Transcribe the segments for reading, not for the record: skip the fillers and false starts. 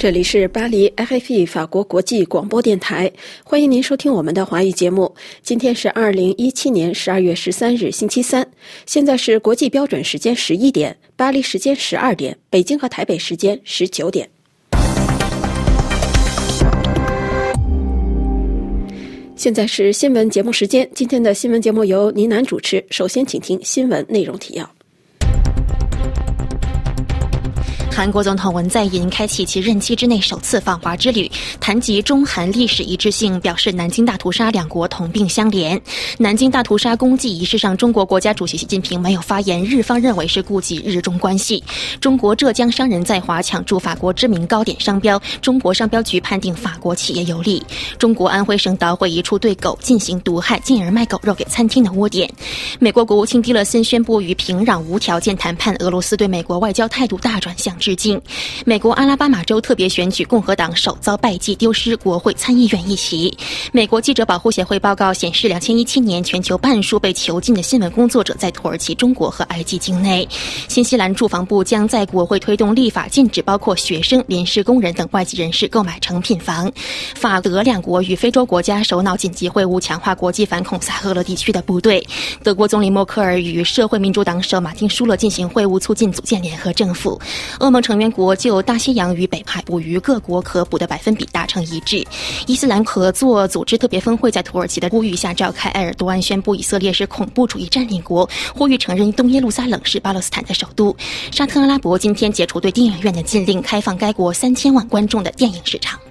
这里是巴黎 RFI 法国国际广播电台，欢迎您收听我们的华语节目。今天是2017年12月13日星期三，现在是国际标准时间11点，巴黎时间12点，北京和台北时间19点。现在是新闻节目时间，今天的新闻节目由倪楠主持。首先请听新闻内容提要。 韩国总统文在寅开启其任期之内首次访华之旅，谈及中韩历史一致性，表示南京大屠杀两国同病相怜。南京大屠杀公祭仪式上，中国国家主席习近平没有发言，日方认为是顾及日中关系。中国浙江商人在华抢注法国知名糕点商标，中国商标局判定法国企业有利。中国安徽省捣毁一处对狗进行毒害，进而卖狗肉给餐厅的窝点。美国国务卿蒂勒森宣布与平壤无条件谈判，俄罗斯对美国外交态度大转向致敬。美国阿拉巴马州特别选举，共和党首遭败绩，丢失国会参议院一席。美国记者保护协会报告显示，2017年全球半数被囚禁的新闻工作者在土耳其、中国和埃及境内。新西兰住房部将在国会推动立法，禁止包括学生、临时工人等外籍人士购买成品房。法德两国与非洲国家首脑紧急会晤，强化国际反恐撒赫勒地区的部队。德国总理默克尔与社会民主党首马丁舒勒进行会晤，促进组建联合政府。欧盟成员国就大西洋与北海捕鱼各国可捕的百分比达成一致。伊斯兰合作组织特别峰会在土耳其的呼吁下召开，埃尔多安宣布以色列是恐怖主义占领国，呼吁承认东耶路撒冷是巴勒斯坦的首都。沙特阿拉伯今天解除对电影院的禁令，开放该国3000万观众的电影市场。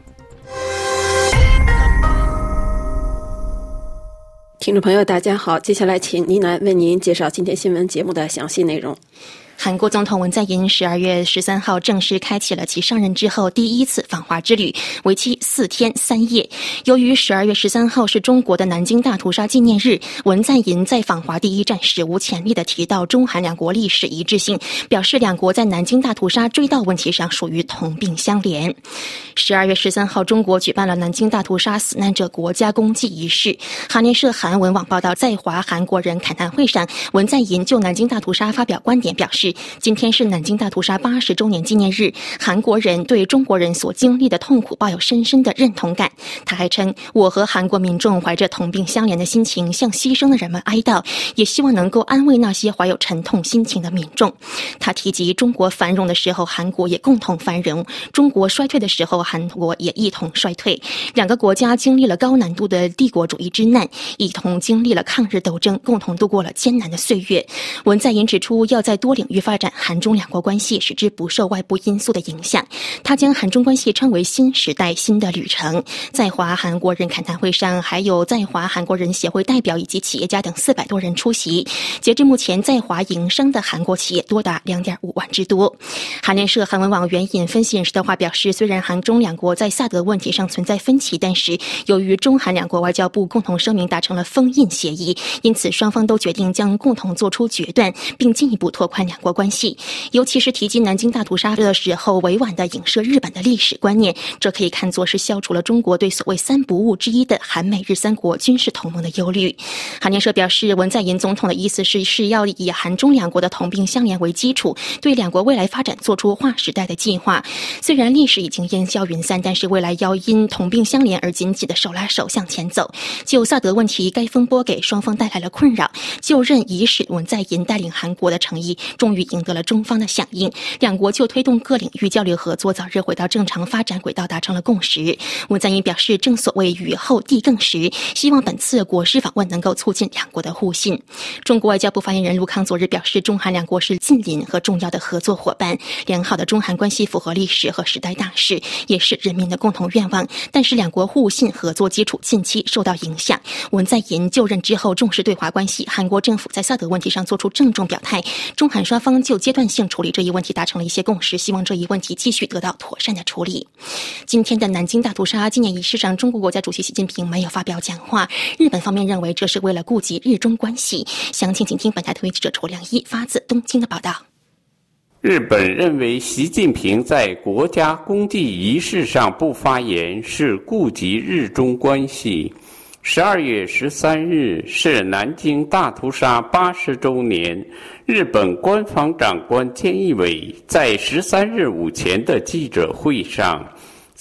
听众朋友大家好，接下来请倪楠为您介绍今天新闻节目的详细内容。 韩国总统文在寅12月13号正式开启了其上任之后第一次访华之旅，为期4天3夜。由于12月13号是中国的南京大屠杀纪念日，文在寅在访华第一站史无前例地提到中韩两国历史一致性，表示两国在南京大屠杀追悼问题上属于同病相怜。12月13号，中国举办了南京大屠杀死难者国家公祭仪式。韩联社韩文网报道，在华韩国人恳谈会上，文在寅就南京大屠杀发表观点，表示今天是南京大屠杀80周年纪念日，韩国人对中国人所经历的痛苦抱有深深的认同感。他还称，我和韩国民众怀着同病相怜的心情向牺牲的人们哀悼，也希望能够安慰那些怀有沉痛心情的民众。他提及，中国繁荣的时候，韩国也共同繁荣；中国衰退的时候，韩国也一同衰退。两个国家经历了高难度的帝国主义之难，一同经历了抗日斗争，共同度过了艰难的岁月。文在寅指出，要在多领域发展韩中两国关系，使之不受外部因素的影响。他将韩中关系称为新时代新的旅程。在华韩国人恳谈会上，还有在华韩国人协会代表以及企业家等400多人出席。截至目前，在华营商的韩国企业多达2.5万之多。韩联社韩文网援引分析人士的话表示，虽然韩中两国在萨德问题上存在分歧，但是由于中韩两国外交部共同声明达成了封印协议，因此双方都决定将共同做出决断，并进一步拓宽两国关系。尤其是提及南京大屠杀的时候，委婉地影射日本的历史观念，这可以看作是消除了中国对所谓3不误之一的韩美日3国军事同盟的忧虑。韩联社表示，文在寅总统的意思是要以韩中两国的同病相怜为基础，对两国未来发展做出划时代的计划。虽然历史已经烟消云散，但是未来要因同病相怜而紧紧的手拉手向前走。就萨德问题，该风波给双方带来了困扰，就任仪式文在寅带领韩国的诚意终于赢得了中方的响应，两国就推动各领域交流合作早日回到正常发展轨道达成了共识。文在寅表示，正所谓雨后地更时，希望本次国事访问能够促进两国的互信。中国外交部发言人陆康昨日表示，中韩两国是近邻和重要的合作伙伴，良好的中韩关系符合历史和时代大势，也是人民的共同愿望。但是两国互信合作基础近期受到影响。文在寅就任之后重视对华关系，韩国政府在萨德问题上做出郑重表态，中韩双方就阶段性处理这一问题达成了一些共识，希望这一问题继续得到妥善的处理。今天的南京大屠杀纪念仪式上，中国国家主席习近平没有发表讲话，日本方面认为这是为了顾及日中关系。详情请听本台特约记者楚良一发自东京的报道。 日本认为习近平在国家公祭仪式上不发言是顾及日中关系。12月13日是南京大屠杀80周年，日本官方长官菅义伟在13日午前的记者会上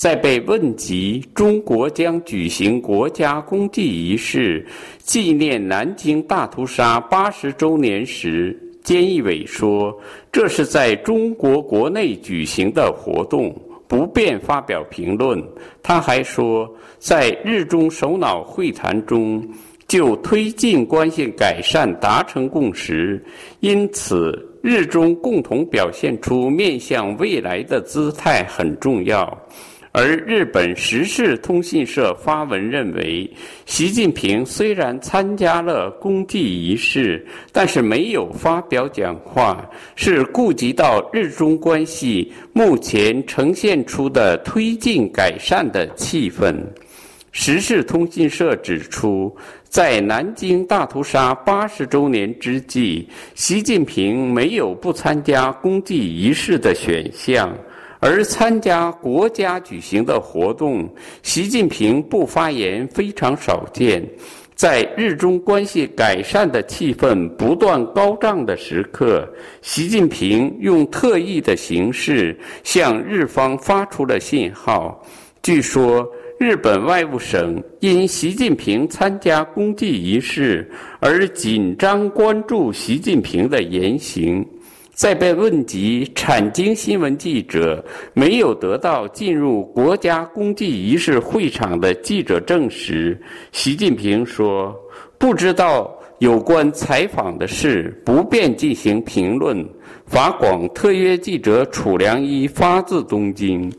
在被问及中国将举行国家公祭仪式纪念南京大屠杀80周年时，菅义伟说，这是在中国国内举行的活动，不便发表评论。他还说，在日中首脑会谈中就推进关系改善达成共识，因此日中共同表现出面向未来的姿态很重要。而日本时事通信社发文认为，习近平虽然参加了公祭仪式，但是没有发表讲话，是顾及到日中关系目前呈现出的推进改善的气氛。时事通信社指出，在南京大屠杀80周年之际，习近平没有不参加公祭仪式的选项，而参加国家举行的活动，习近平不发言非常少见。在日中关系改善的气氛不断高涨的时刻，习近平用特异的形式向日方发出了信号。据说，日本外务省因习近平参加公祭仪式而紧张关注习近平的言行。在被问及产经新闻记者没有得到进入国家公祭仪式会场的记者证时，习近平说，不知道有关采访的事，不便进行评论。法广特约记者楚良一发自东京。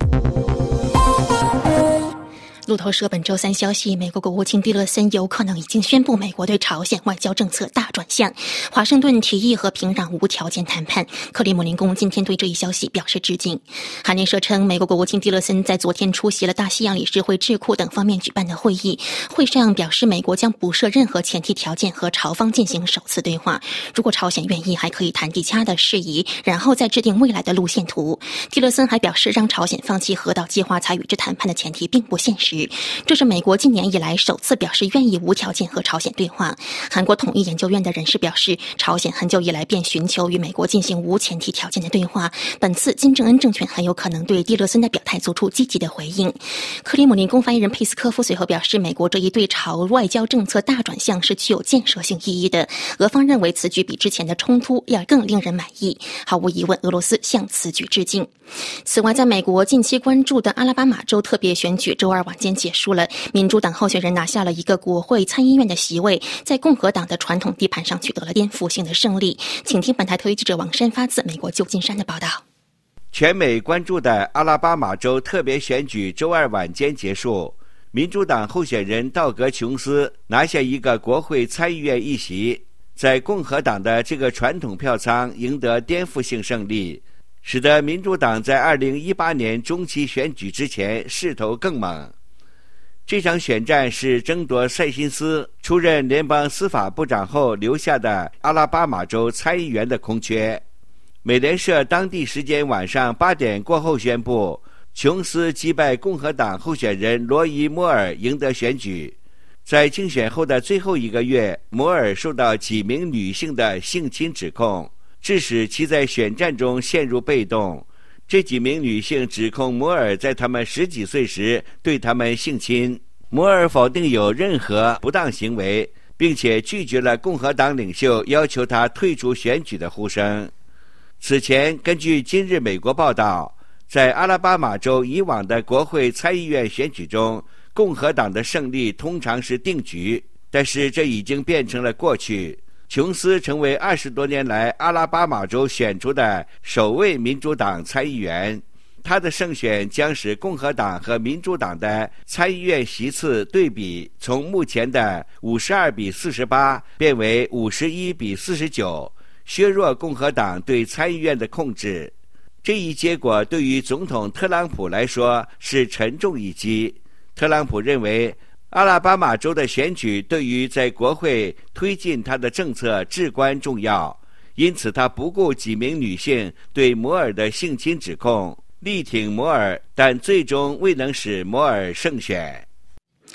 路透社本周三消息，美国国务卿蒂勒森有可能已经宣布美国对朝鲜外交政策大转向。华盛顿提议和平壤无条件谈判。克里姆林宫今天对这一消息表示致敬。韩联社称，美国国务卿蒂勒森在昨天出席了大西洋理事会智库等方面举办的会议，会上表示美国将不设任何前提条件和朝方进行首次对话。如果朝鲜愿意，还可以谈其他的事宜，然后再制定未来的路线图。蒂勒森还表示，让朝鲜放弃核岛计划才与之谈判的前提并不现实。这是美国今年以来首次表示愿意无条件和朝鲜对话。韩国统一研究院的人士表示，朝鲜很久以来便寻求与美国进行无前提条件的对话，本次金正恩政权很有可能对蒂勒森的表态做出积极的回应。克里姆林宫发言人佩斯科夫随后表示，美国这一对朝外交政策大转向是具有建设性意义的，俄方认为此举比之前的冲突要更令人满意。毫无疑问，俄罗斯向此举致敬。此外，在美国近期关注的阿拉巴马州特别选举周二晚间结束了，民主党候选人拿下了一个国会参议院的席位，在共和党的传统地盘上取得了颠覆性的胜利。请听本台特约记者王山发自美国旧金山的报道。 全美关注的阿拉巴马州特别选举周二晚间结束，民主党候选人道格·琼斯拿下一个国会参议院一席，在共和党的这个传统票仓赢得颠覆性胜利，使得民主党在2018年中期选举之前势头更猛。这场选战是争夺塞辛斯出任联邦司法部长后留下的阿拉巴马州参议员的空缺。美联社当地时间晚上8点过后宣布，琼斯击败共和党候选人罗伊·摩尔赢得选举。在竞选后的最后一个月，摩尔受到几名女性的性侵指控，致使其在选战中陷入被动。这几名女性指控摩尔在他们10几岁时对他们性侵，摩尔否定有任何不当行为，并且拒绝了共和党领袖要求他退出选举的呼声。此前，根据今日美国报道，在阿拉巴马州以往的国会参议院选举中，共和党的胜利通常是定局，但是这已经变成了过去。琼斯成为20多年来阿拉巴马州选出的首位民主党参议员，他的胜选将使共和党和民主党的参议院席次对比从目前的52比48变为51比49，削弱共和党对参议院的控制。这一结果对于总统特朗普来说是沉重一击。特朗普认为阿拉巴马州的选举对于在国会推进他的政策至关重要，因此他不顾几名女性对摩尔的性侵指控，力挺摩尔，但最终未能使摩尔胜选。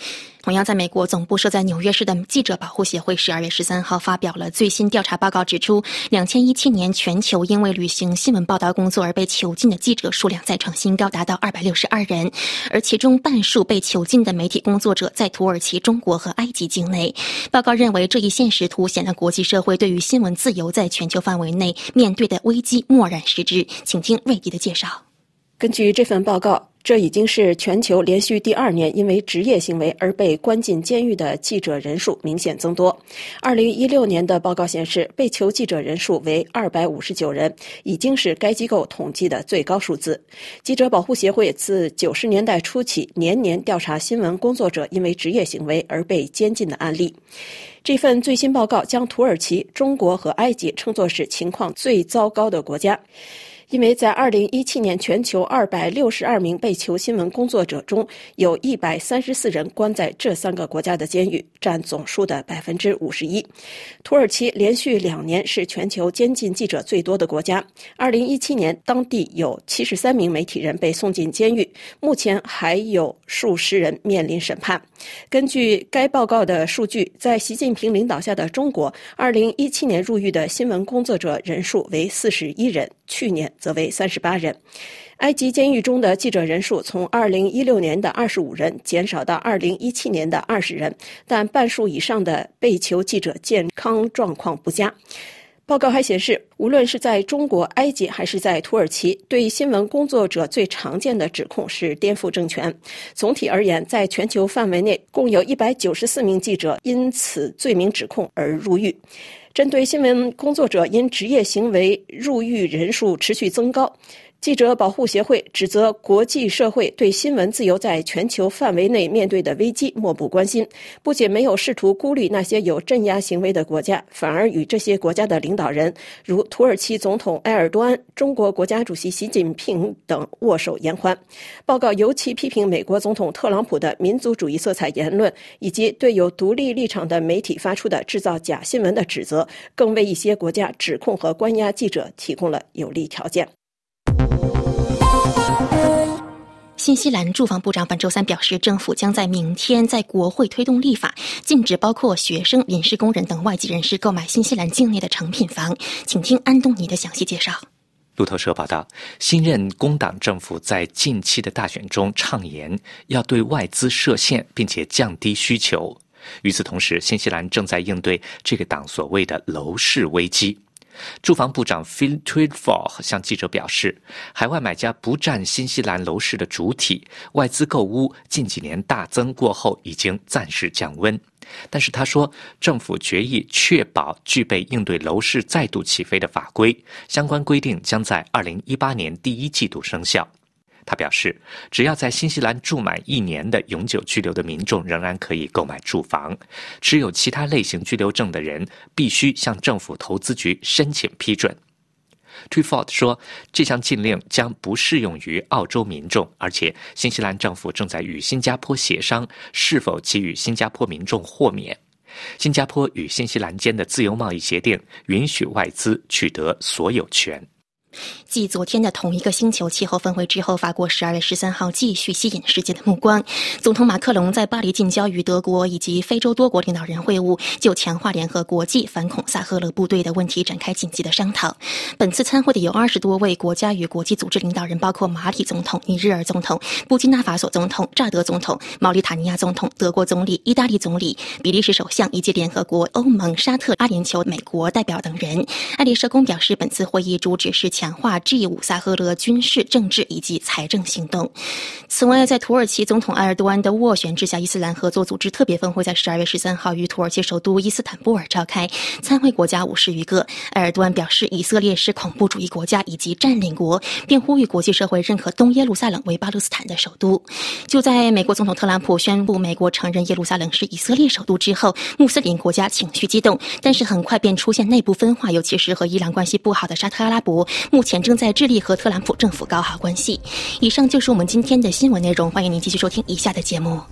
同样在美国总部设在纽约市的记者保护协会12月13号发表了最新调查报告，指出2017年全球因为履行新闻报道工作而被囚禁的记者数量再创新高，达到262人，而其中半数被囚禁的媒体工作者在土耳其、中国和埃及境内。报告认为这一现实凸显了国际社会对于新闻自由在全球范围内面对的危机漠然视之。请听瑞迪的介绍。 根据这份报告，这已经是全球连续第2年因为职业行为而被关进监狱的记者人数明显增多。2016年的报告显示，被囚记者人数为259人，已经是该机构统计的最高数字。记者保护协会自90年代初起年年调查新闻工作者因为职业行为而被监禁的案例。这份最新报告将土耳其、中国和埃及称作是情况最糟糕的国家。因为在2017年全球262名被囚新闻工作者中，有134人关在这3个国家的监狱，占总数的51%。土耳其连续2年是全球监禁记者最多的国家。2017年，当地有73名媒体人被送进监狱，目前还有数十人面临审判。根据该报告的数据，在习近平领导下的中国，2017年入狱的新闻工作者人数为41人，去年则为38人。埃及监狱中的记者人数从2016年的25人减少到2017年的20人，但半数以上的被囚记者健康状况不佳。报告还显示，无论是在中国、埃及还是在土耳其，对新闻工作者最常见的指控是颠覆政权。总体而言，在全球范围内，共有194名记者因此罪名指控而入狱。针对新闻工作者因职业行为入狱人数持续增高，记者保护协会指责国际社会对新闻自由在全球范围内面对的危机漠不关心，不仅没有试图孤立那些有镇压行为的国家，反而与这些国家的领导人，如土耳其总统埃尔多安、中国国家主席习近平等握手言欢。报告尤其批评美国总统特朗普的民族主义色彩言论，以及对有独立立场的媒体发出的制造假新闻的指责，更为一些国家指控和关押记者提供了有利条件。 新西兰住房部长本周三表示，政府将在明天在国会推动立法，禁止包括学生、临时工人等外籍人士购买新西兰境内的成品房。请听安东尼的详细介绍。 路透社报道，新任工党政府在近期的大选中畅言要对外资设限，并且降低需求。与此同时，新西兰正在应对这个党所谓的楼市危机。住房部长 Phil Twyford 向记者表示，海外买家不占新西兰楼市的主体，外资购屋近几年大增过后已经暂时降温。但是他说，政府决议确保具备应对楼市再度起飞的法规，相关规定将在2018年第1季度生效。他表示，只要在新西兰住满1年的永久居留的民众仍然可以购买住房，持有其他类型居留证的人必须向政府投资局申请批准。Twyford 说，这项禁令将不适用于澳洲民众，而且新西兰政府正在与新加坡协商是否给予新加坡民众豁免。新加坡与新西兰间的自由贸易协定允许外资取得所有权。 继昨天的同一个星球气候峰会之后，法国12月13号继续吸引世界的目光。总统马克龙在巴黎近郊与德国以及非洲多国领导人会晤，就强化联合国际反恐萨赫勒部队的问题展开紧急的商讨。本次参会的有20多位国家与国际组织领导人，包括马里总统、尼日尔总统、布基纳法索总统、乍得总统、毛里塔尼亚总统、德国总理、意大利总理、比利时首相以及联合国、欧盟、沙特、阿联酋、美国代表等人。爱丽舍宫表示，本次会议主旨是强化 G5 萨赫勒军事、政治以及财政行动。此外，在土耳其总统埃尔多安的斡旋之下，伊斯兰合作组织特别峰会在12月13号于土耳其首都伊斯坦布尔召开，参会国家50余个。埃尔多安表示，以色列是恐怖主义国家以及占领国，并呼吁国际社会认可东耶路撒冷为巴勒斯坦的首都。就在美国总统特朗普宣布美国承认耶路撒冷是以色列首都之后，穆斯林国家情绪激动，但是很快便出现内部分化，尤其是和伊朗关系不好的沙特阿拉伯目前正在致力和特朗普政府搞好关系。以上就是我们今天的新闻内容，欢迎您继续收听以下的节目。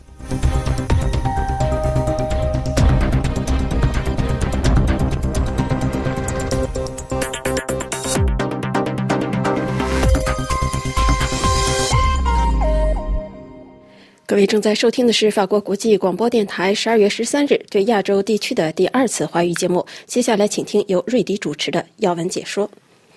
各位正在收听的是法国国际广播电台12月13日对亚洲地区的第2次华语节目。接下来请听由瑞迪主持的要闻解说。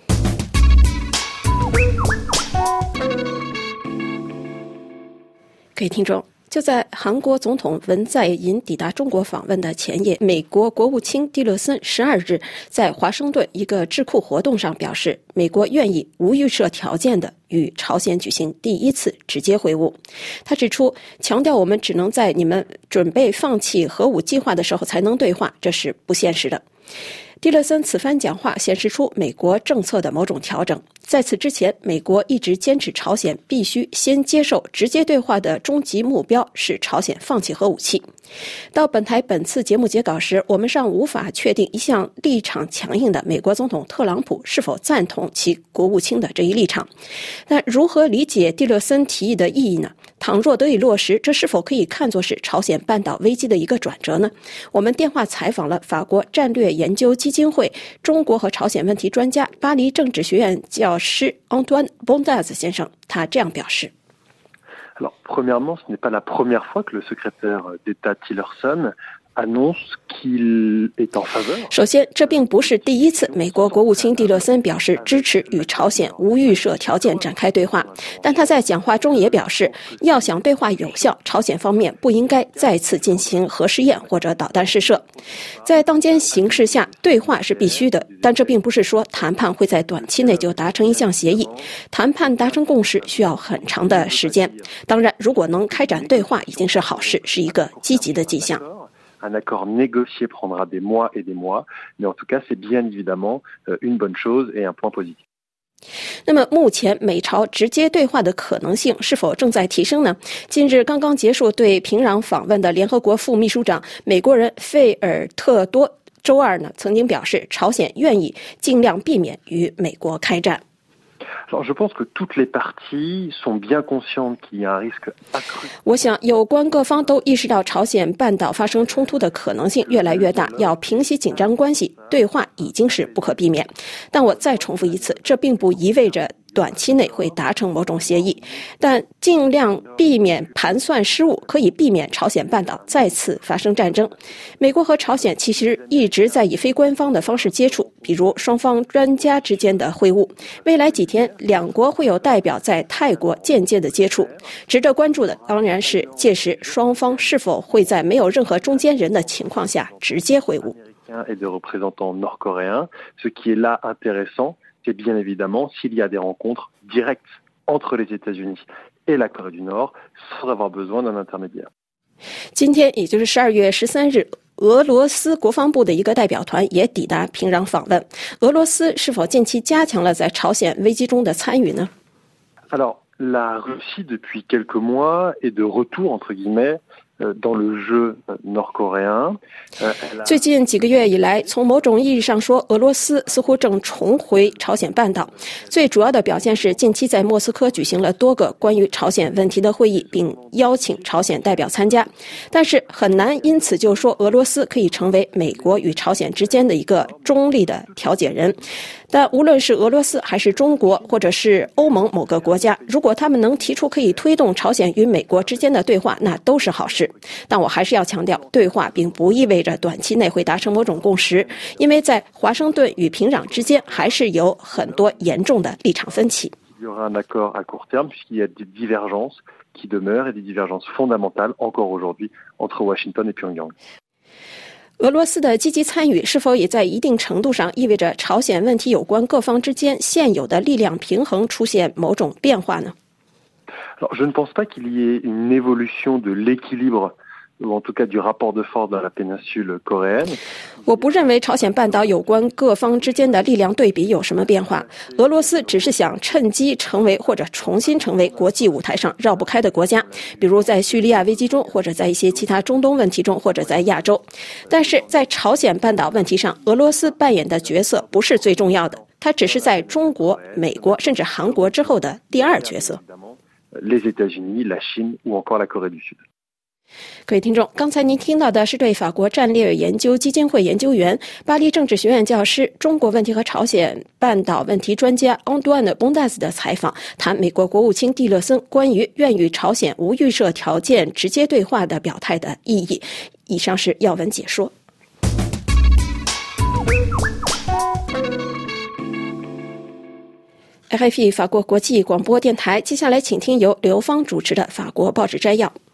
各位听众，就在韩国总统文在寅抵达中国访问的前夜，美国国务卿蒂勒森12日在华盛顿一个智库活动上表示，美国愿意无预设条件的与朝鲜举行第1次直接会晤。他指出，强调我们只能在你们准备放弃核武计划的时候才能对话，这是不现实的。蒂勒森此番讲话显示出美国政策的某种调整。在此之前，美国一直坚持朝鲜必须先接受直接对话的终极目标是朝鲜放弃核武器。到本台本次节目截稿时，我们尚无法确定一向立场强硬的美国总统特朗普是否赞同其国务卿的这一立场。那如何理解蒂勒森提议的意义呢？倘若得以落实，这是否可以看作是朝鲜半岛危机的一个转折呢？我们电话采访了法国战略研究基金会中国和朝鲜问题专家、巴黎政治学院教师 Antoine Bondaz 先生，他这样表示。 Alors, premièrement, ce n'est pas la première fois que le secrétaire d'État Tillerson annonce qu'il est en faveur. 首先，这并不是第一次美国国务卿蒂勒森表示支持与朝鲜无预设条件展开对话，但他在讲话中也表示，要想对话有效，朝鲜方面不应该再次进行核试验或者导弹试射。在当今形势下，对话是必须的，但这并不是说谈判会在短期内就达成一项协议。谈判达成共识需要很长的时间。当然，如果能开展对话已经是好事，是一个积极的迹象。 Un accord négocié prendra des mois et des mois, mais en tout cas, c'est bien évidemment une bonne chose et un point positif. 那么目前美朝直接对话的可能性是否正在提升呢？近日刚刚结束对平壤访问的联合国副秘书长美国人费尔特多周二呢曾经表示，朝鲜愿意尽量避免与美国开战。 Alors, je pense que toutes les parties sont bien conscientes qu'il y a un risque accru. 我想有关各方都意识到朝鲜半岛发生冲突的可能性越来越大，要平息紧张关系，对话已经是不可避免。但我再重复一次，这并不意味着短期内会达成某种协议，但尽量避免盘算失误，可以避免朝鲜半岛再次发生战争。美国和朝鲜其实一直在以非官方的方式接触，比如双方专家之间的会晤。未来几天，两国会有代表在泰国间接的接触。值得关注的当然是届时双方是否会在没有任何中间人的情况下直接会晤。 Et de représentants nord-coréens, ce qui est là intéressant.C'est bien évidemment s'il y a des rencontres directes entre les États-Unis et la Corée du Nord, sans avoir besoin d'un intermédiaire. 今天也就是12月13日，俄罗斯国防部的一个代表团也抵达平壤访问。俄罗斯是否近期加强了在朝鲜危机中的参与呢？ Alors, la Russie depuis quelques mois est de retour entre guillemets.dans le jeu nord-coréen. 最近几个月以来，从某种意义上说，俄罗斯似乎正重回朝鲜半岛。最主要的表现是，近期在莫斯科举行了多个关于朝鲜问题的会议，并邀请朝鲜代表参加。但是很难因此就说俄罗斯可以成为美国与朝鲜之间的一个中立的调解人。但无论是俄罗斯还是中国，或者是欧盟某个国家，如果他们能提出可以推动朝鲜与美国之间的对话，那都是好事。但我还是要强调，对话并不意味着短期内会达成某种共识，因为在华盛顿与平壤之间还是有很多严重的立场分歧。 Il y aura un accord à court terme puisqu'il y a des divergences qui demeurent et des divergences fondamentales encore aujourd'hui entre Washington et Pyongyang. 俄罗斯的积极参与是否也在一定程度上意味着朝鲜问题有关各方之间现有的力量平衡出现某种变化呢？ Alors, je ne pense pas qu'il y ait une évolution de l'équilibre, ou en tout cas du rapport de force dans la péninsule coréenne. 我不认为朝鲜半岛有关各方之间的力量对比有什么变化。俄罗斯只是想趁机成为或者重新成为国际舞台上绕不开的国家，比如在叙利亚危机中，或者在一些其他中东问题中，或者在亚洲。但是在朝鲜半岛问题上，俄罗斯扮演的角色不是最重要的，它只是在中国、美国甚至韩国之后的第二角色。 Les États-Unis, la Chine ou encore la Corée du Sud. 各位听众，刚才您听到的是对法国战略研究基金会研究员、巴黎政治学院教师、中国问题和朝鲜半岛问题专家昂杜安·邦达斯的采访，谈美国国务卿蒂勒森关于愿与朝鲜无预设条件直接对话的表态的意义。以上是要闻解说。RFI 法国国际广播电台，接下来请听由刘芳主持的法国报纸摘要。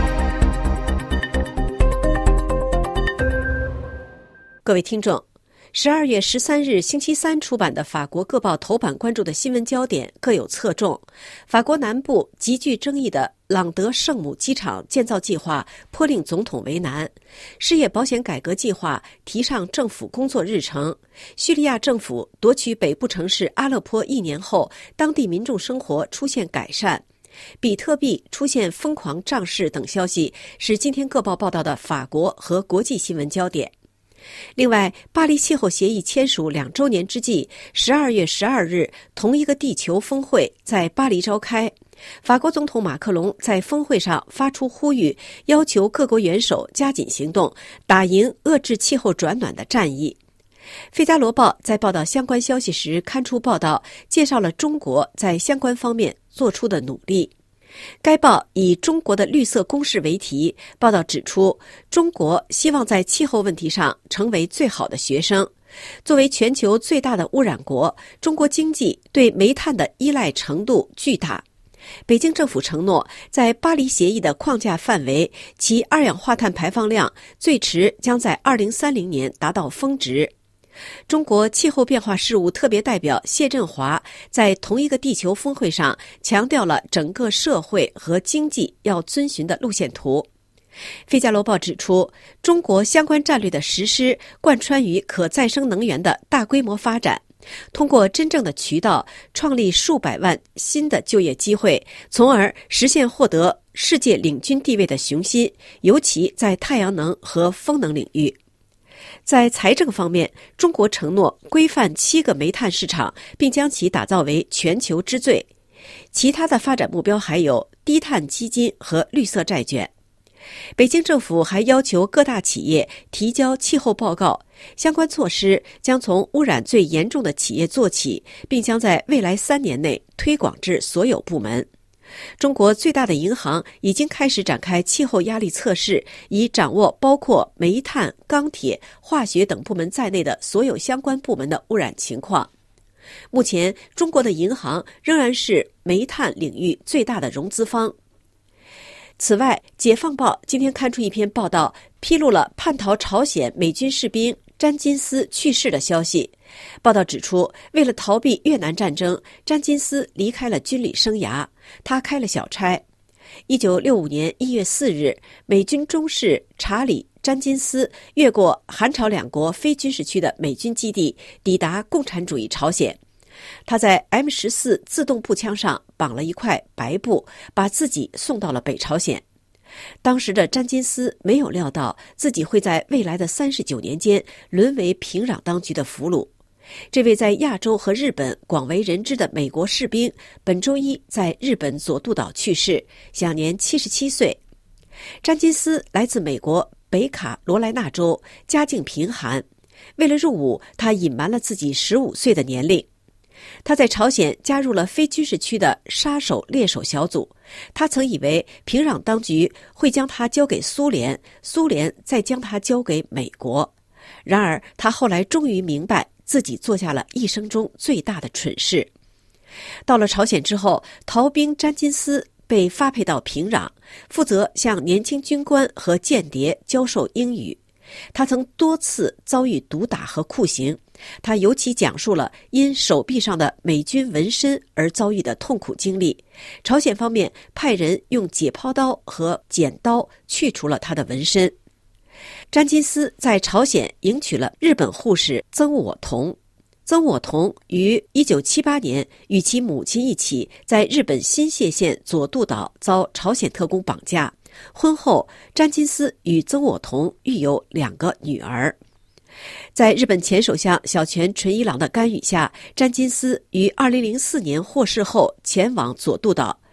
各位听众，12月13日星期三出版的法国各报头版关注的新闻焦点各有侧重。法国南部极具争议的朗德圣母机场建造计划颇令总统为难，失业保险改革计划提上政府工作日程，叙利亚政府夺取北部城市阿勒颇1年后，当地民众生活出现改善，比特币出现疯狂涨势等消息是今天各报报道的法国和国际新闻焦点。另外，巴黎气候协议签署2周年之际，12月12日，同一个地球峰会在巴黎召开。法国总统马克龙在峰会上发出呼吁，要求各国元首加紧行动，打赢遏制气候转暖的战役。《费加罗报》在报道相关消息时刊出报道，介绍了中国在相关方面做出的努力。该报以中国的绿色攻势为题，报道指出，中国希望在气候问题上成为最好的学生。作为全球最大的污染国，中国经济对煤炭的依赖程度巨大。北京政府承诺，在巴黎协议的框架范围，其二氧化碳排放量最迟将在2030年达到峰值。中国气候变化事务特别代表谢振华在同一个地球峰会上强调了整个社会和经济要遵循的路线图。费加罗报指出，中国相关战略的实施贯穿于可再生能源的大规模发展，通过真正的渠道创立数百万新的就业机会，从而实现获得世界领军地位的雄心，尤其在太阳能和风能领域。在财政方面，中国承诺规范7个煤炭市场，并将其打造为全球之最。其他的发展目标还有低碳基金和绿色债券。北京政府还要求各大企业提交气候报告，相关措施将从污染最严重的企业做起，并将在未来3年内推广至所有部门。中国最大的银行已经开始展开气候压力测试，以掌握包括煤炭、钢铁、化学等部门在内的所有相关部门的污染情况。目前，中国的银行仍然是煤炭领域最大的融资方。此外，《解放报》今天刊出一篇报道，披露了叛逃朝鲜美军士兵詹金斯去世的消息。报道指出，为了逃避越南战争，詹金斯离开了军旅生涯，他开了小差。1965年1月4日，美军中士查理·詹金斯越过韩朝两国非军事区的美军基地，抵达共产主义朝鲜。他在 M14 自动步枪上绑了一块白布，把自己送到了北朝鲜。当时的詹金斯没有料到自己会在未来的39年间沦为平壤当局的俘虏。这位在亚洲和日本广为人知的美国士兵本周一在日本佐渡岛去世，享年77岁。詹金斯来自美国北卡罗来纳州，家境贫寒。为了入伍，他隐瞒了自己15岁的年龄。他在朝鲜加入了非军事区的杀手猎手小组，他曾以为平壤当局会将他交给苏联，苏联再将他交给美国。然而他后来终于明白自己做下了一生中最大的蠢事。到了朝鲜之后，逃兵詹金斯被发配到平壤，负责向年轻军官和间谍教授英语。他曾多次遭遇毒打和酷刑，他尤其讲述了因手臂上的美军纹身而遭遇的痛苦经历。朝鲜方面派人用解剖刀和剪刀去除了他的纹身。詹金斯在朝鲜迎娶了日本护士曾我童。曾我童于1978年与其母亲一起在日本新泻县佐渡岛遭朝鲜特工绑架。婚后，詹金斯与曾我童育有2个女儿。在日本前首相小泉纯一郎的干预下，詹金斯于2004年获释后前往佐渡岛。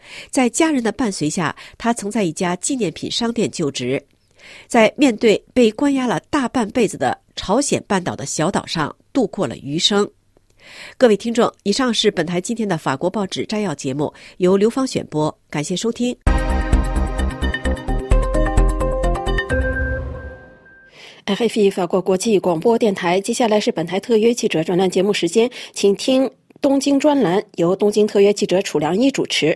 在家人的伴随下，他曾在一家纪念品商店就职，在面对被关押了大半辈子的朝鲜半岛的小岛上度过了余生。各位听众，以上是本台今天的法国报纸摘要节目，由刘芳选播，感谢收听。 RFI 法国国际广播电台，接下来是本台特约记者专栏节目时间，请听东京专栏，由东京特约记者楚良一主持。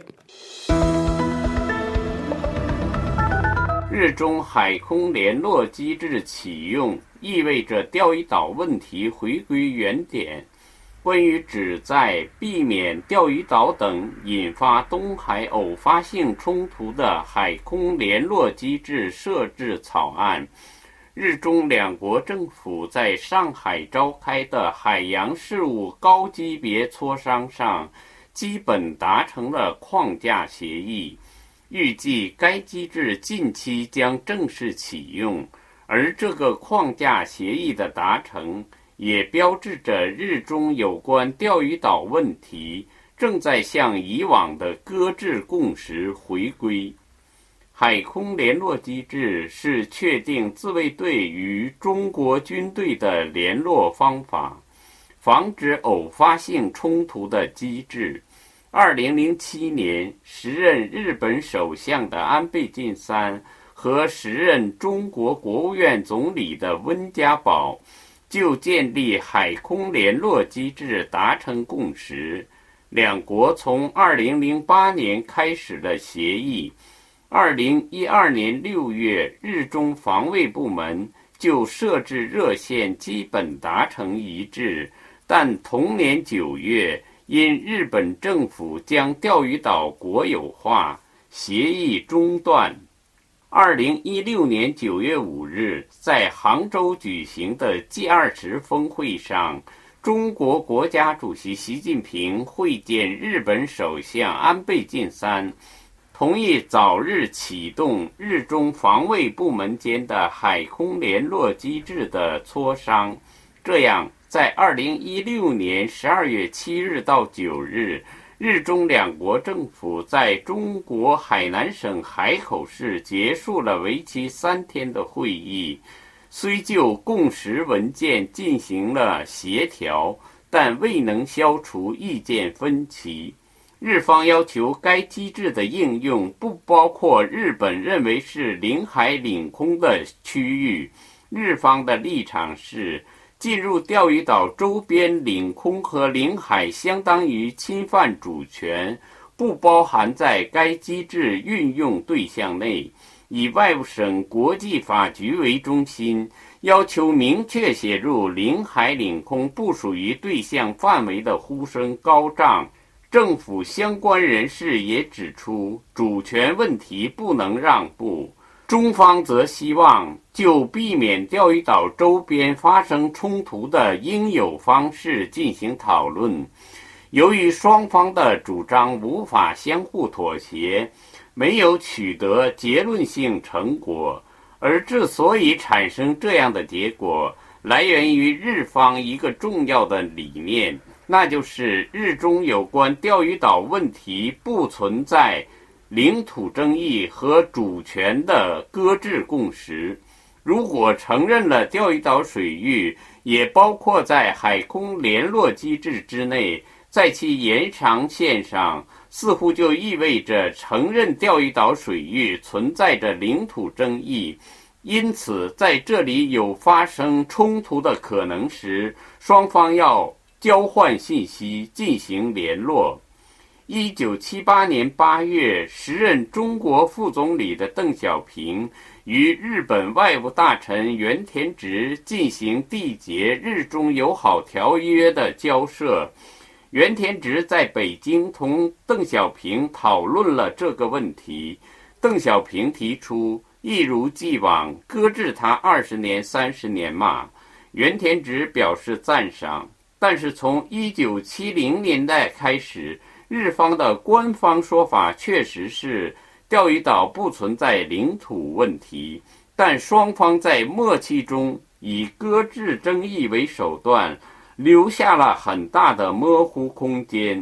日中海空联络机制启用，意味着钓鱼岛问题回归原点。关于旨在避免钓鱼岛等引发东海偶发性冲突的海空联络机制设置草案，日中两国政府在上海召开的海洋事务高级别磋商上基本达成了框架协议，预计该机制近期将正式启用，而这个框架协议的达成也标志着日中有关钓鱼岛问题正在向以往的搁置共识回归。海空联络机制是确定自卫队与中国军队的联络方法，防止偶发性冲突的机制。2007年，时任日本首相的安倍晋三和时任中国国务院总理的温家宝就建立海空联络机制达成共识。两国从2008年开始了协议。2012年6月，日中防卫部门就设置热线基本达成一致，但同年9月，因日本政府将钓鱼岛国有化，协议中断。2016年9月5日，在杭州举行的 G20 峰会上，中国国家主席习近平会见日本首相安倍晋三，同意早日启动日中防卫部门间的海空联络机制的磋商。这样，在2016年12月7日到9日，日中两国政府在中国海南省海口市结束了为期3天的会议，虽就共识文件进行了协调，但未能消除意见分歧。日方要求该机制的应用不包括日本认为是领海领空的区域。日方的立场是，进入钓鱼岛周边领空和领海相当于侵犯主权，不包含在该机制运用对象内。以外务省国际法局为中心，要求明确写入领海领空不属于对象范围的呼声高涨。政府相关人士也指出，主权问题不能让步。中方则希望就避免钓鱼岛周边发生冲突的应有方式进行讨论。由于双方的主张无法相互妥协，没有取得结论性成果，而之所以产生这样的结果，来源于日方一个重要的理念，那就是日中有关钓鱼岛问题不存在领土争议和主权的搁置共识。如果承认了钓鱼岛水域也包括在海空联络机制之内，在其延长线上，似乎就意味着承认钓鱼岛水域存在着领土争议，因此在这里有发生冲突的可能时，双方要交换信息，进行联络。1978年8月，时任中国副总理的邓小平与日本外务大臣原田直进行缔结日中友好条约的交涉。原田直在北京同邓小平讨论了这个问题。邓小平提出，一如既往搁置他20年、30年嘛。原田直表示赞赏，但是从1970年代开始，日方的官方说法确实是钓鱼岛不存在领土问题，但双方在默契中以搁置争议为手段，留下了很大的模糊空间。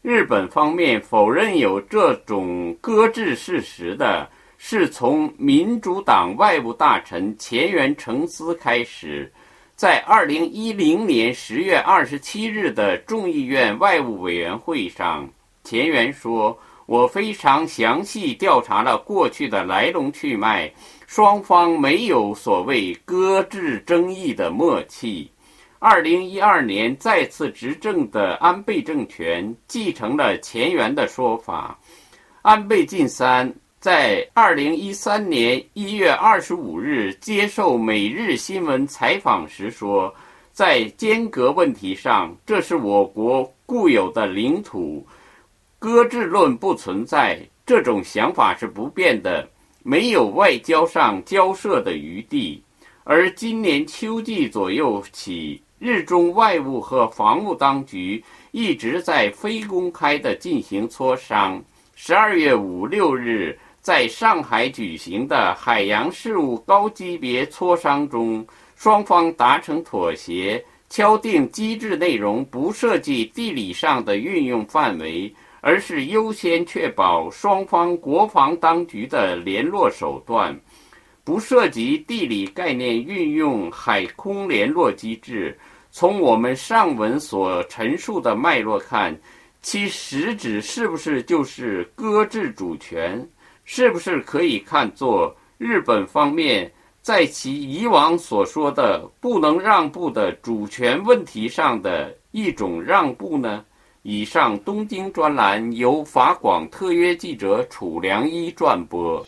日本方面否认有这种搁置事实的，是从民主党外务大臣前原诚司开始。在2010年10月27日的众议院外务委员会上，前原说，我非常详细调查了过去的来龙去脉，双方没有所谓搁置争议的默契。2012年再次执政的安倍政权继承了前原的说法。安倍晋三在2013年1月25日接受每日新闻采访时说，在间隔问题上，这是我国固有的领土，搁置论不存在，这种想法是不变的，没有外交上交涉的余地。而今年秋季左右起，日中外务和防务当局一直在非公开地进行磋商。12月5、6日在上海举行的海洋事务高级别磋商中，双方达成妥协，敲定机制内容不涉及地理上的运用范围，而是优先确保双方国防当局的联络手段，不涉及地理概念运用海空联络机制。从我们上文所陈述的脉络看，其实质是不是就是搁置主权？是不是可以看作日本方面在其以往所说的不能让步的主权问题上的一种让步呢？以上东京专栏由法广特约记者楚良一转播。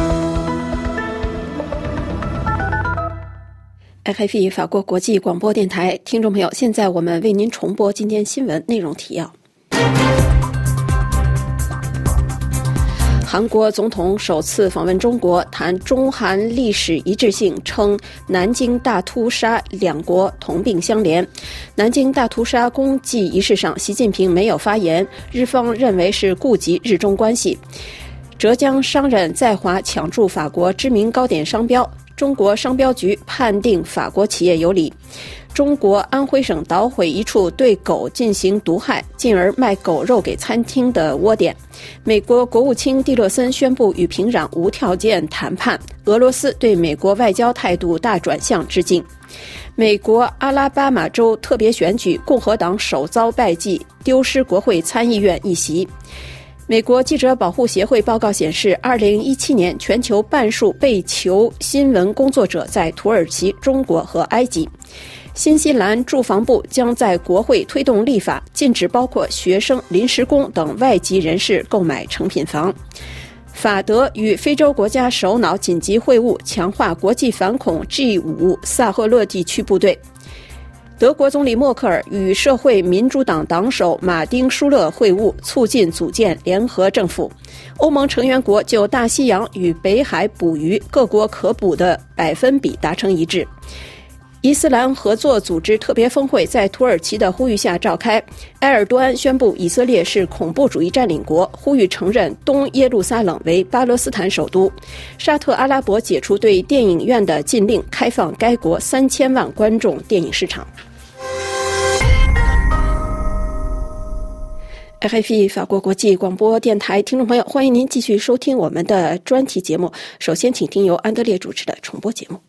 RFI 法国国际广播电台听众朋友，现在我们为您重播今天新闻内容提要。韩国总统首次访问中国，谈中韩历史一致性，称南京大屠杀两国同病相怜。南京大屠杀公祭仪式上，习近平没有发言，日方认为是顾及日中关系。浙江商人在华抢注法国知名糕点商标，中国商标局判定法国企业有理。中国安徽省捣毁一处对狗进行毒害，进而卖狗肉给餐厅的窝点。美国国务卿蒂勒森宣布与平壤无条件谈判。俄罗斯对美国外交态度大转向致敬。美国阿拉巴马州特别选举，共和党首遭败绩，丢失国会参议院一席。美国记者保护协会报告显示，2017年全球半数被囚新闻工作者在土耳其、中国和埃及。新西兰住房部将在国会推动立法，禁止包括学生、临时工等外籍人士购买成品房。法德与非洲国家首脑紧急会晤，强化国际反恐 G5 萨赫勒地区部队。德国总理默克尔与社会民主党党首马丁·舒勒会晤，促进组建联合政府。欧盟成员国就大西洋与北海捕鱼各国可捕的百分比达成一致。伊斯兰合作组织特别峰会在土耳其的呼吁下召开，埃尔多安宣布以色列是恐怖主义占领国，呼吁承认东耶路撒冷为巴勒斯坦首都。沙特阿拉伯解除对电影院的禁令，开放该国3000万观众电影市场。RFI 法国国际广播电台听众朋友，欢迎您继续收听我们的专题节目。首先请听由安德烈主持的重播节目。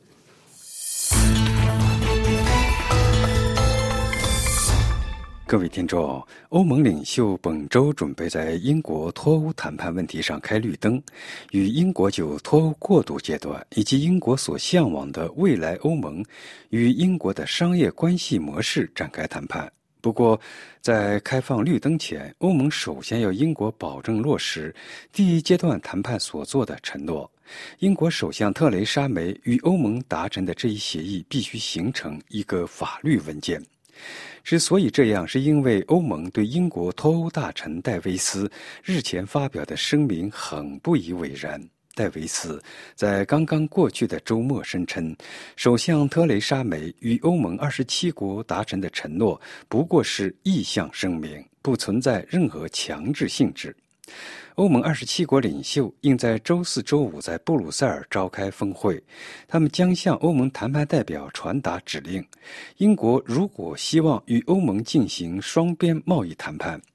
各位听众，欧盟领袖本周准备在英国脱欧谈判问题上开绿灯，与英国就脱欧过渡阶段以及英国所向往的未来欧盟与英国的商业关系模式展开谈判。不过，在开放绿灯前，欧盟首先要英国保证落实第一阶段谈判所做的承诺。英国首相特蕾莎梅与欧盟达成的这一协议必须形成一个法律文件。之所以这样，是因为欧盟对英国脱欧大臣戴维斯日前发表的声明很不以为然。戴维斯在刚刚过去的周末声称，首相特蕾莎梅与欧盟27国达成的承诺不过是意向声明，不存在任何强制性质。欧盟27国领袖应在周四、周五在布鲁塞尔召开峰会，他们将向欧盟谈判代表传达指令。英国如果希望与欧盟进行双边贸易谈判，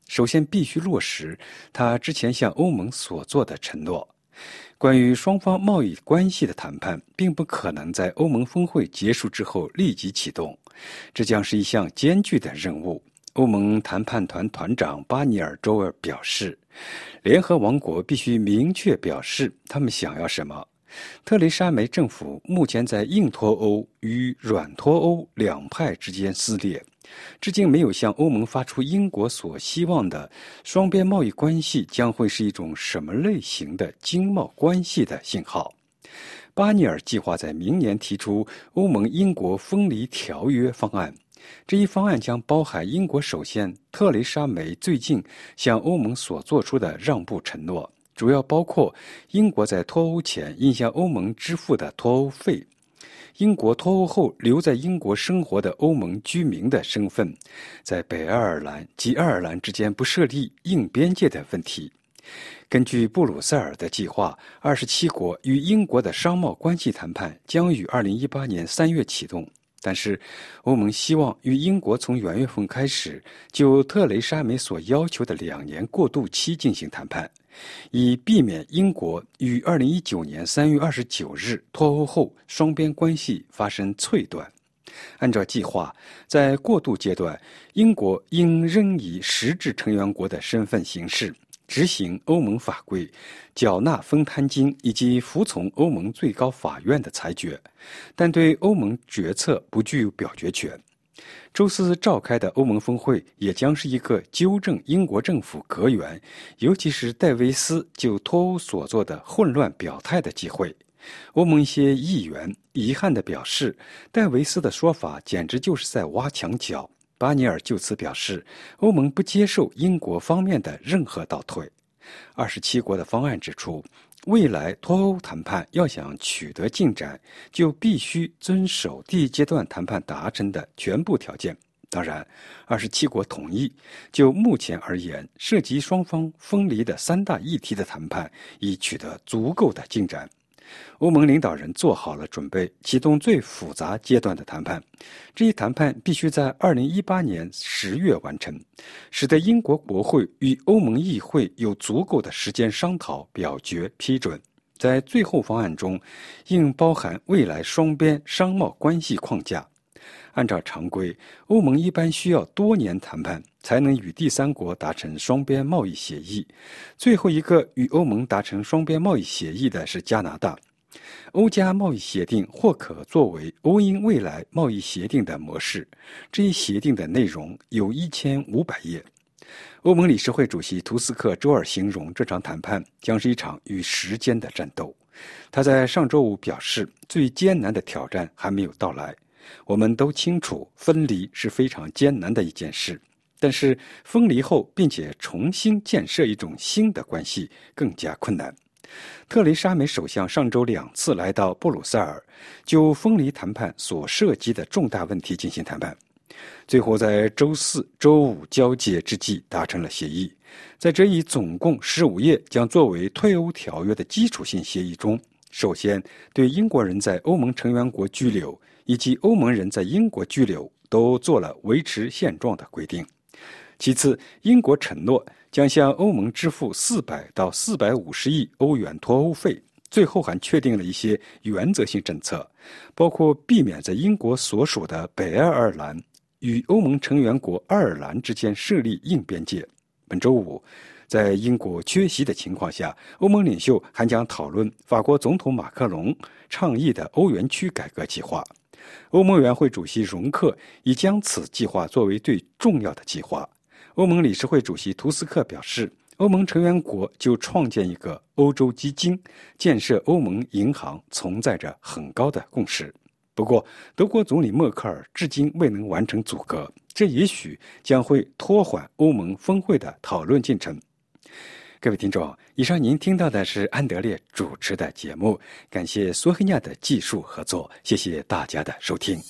首先必须落实他之前向欧盟所做的承诺。关于双方贸易关系的谈判并不可能在欧盟峰会结束之后立即启动，这将是一项艰巨的任务。欧盟谈判团团长巴尼尔周二表示，联合王国必须明确表示他们想要什么。特蕾莎梅政府目前在硬脱欧与软脱欧两派之间撕裂，至今没有向欧盟发出英国所希望的双边贸易关系将会是一种什么类型的经贸关系的信号。巴尼尔计划在明年提出欧盟英国分离条约方案，这一方案将包含英国首相特蕾莎梅最近向欧盟所做出的让步承诺，主要包括英国在脱欧前应向欧盟支付的脱欧费，英国脱欧后留在英国生活的欧盟居民的身份，在北爱尔兰及爱尔兰之间不设立硬边界的问题。根据布鲁塞尔的计划，27国与英国的商贸关系谈判将于2018年3月启动，但是欧盟希望与英国从元月份开始就特蕾莎梅所要求的2年过渡期进行谈判，以避免英国于2019年3月29日脱欧后双边关系发生脆断。按照计划，在过渡阶段，英国应仍以实质成员国的身份行事，执行欧盟法规，缴纳分摊金以及服从欧盟最高法院的裁决，但对欧盟决策不具有表决权。周四召开的欧盟峰会也将是一个纠正英国政府阁员，尤其是戴维斯就脱欧所做的混乱表态的机会。欧盟一些议员遗憾地表示，戴维斯的说法简直就是在挖墙脚。巴尼尔就此表示，欧盟不接受英国方面的任何倒退。27国的方案指出，未来脱欧谈判要想取得进展，就必须遵守第一阶段谈判达成的全部条件。当然，27国同意，就目前而言，涉及双方分离的3大议题的谈判已取得足够的进展。欧盟领导人做好了准备，启动最复杂阶段的谈判。这一谈判必须在2018年10月完成，使得英国国会与欧盟议会有足够的时间商讨、表决、批准。在最后方案中，应包含未来双边商贸关系框架。按照常规，欧盟一般需要多年谈判才能与第三国达成双边贸易协议。最后一个与欧盟达成双边贸易协议的是加拿大。欧加贸易协定或可作为欧英未来贸易协定的模式。这一协定的内容有1500页。欧盟理事会主席图斯克周二形容这场谈判将是一场与时间的战斗。他在上周五表示，最艰难的挑战还没有到来。我们都清楚，分离是非常艰难的一件事，但是分离后并且重新建设一种新的关系更加困难。特蕾莎梅首相上周2次来到布鲁塞尔，就分离谈判所涉及的重大问题进行谈判，最后在周4、周5交接之际达成了协议。在这一总共15页将作为退欧条约的基础性协议中，首先对英国人在欧盟成员国居留以及欧盟人在英国居留都做了维持现状的规定。其次，英国承诺将向欧盟支付400到450亿欧元脱欧费。最后还确定了一些原则性政策，包括避免在英国所属的北爱尔兰与欧盟成员国爱尔兰之间设立硬边界。本周五，在英国缺席的情况下，欧盟领袖还将讨论法国总统马克龙倡议的欧元区改革计划。欧盟委员会主席容克已将此计划作为最重要的计划。欧盟理事会主席图斯克表示，欧盟成员国就创建一个欧洲基金、建设欧盟银行存在着很高的共识。不过，德国总理默克尔至今未能完成阻隔，这也许将会拖缓欧盟峰会的讨论进程。各位听众，以上您听到的是安德烈主持的节目，感谢索黑亚的技术合作，谢谢大家的收听。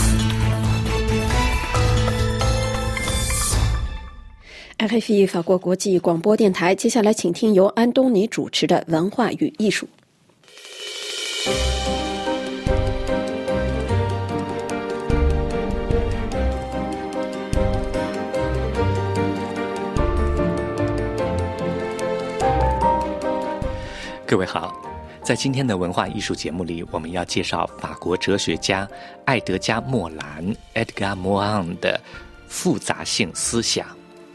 RFI 法国国际广播电台，接下来请听由安东尼主持的文化与艺术。 各位好，在今天的文化艺术节目里，我们要介绍法国哲学家艾德加·莫兰 （Edgar Morin） 的复杂性思想。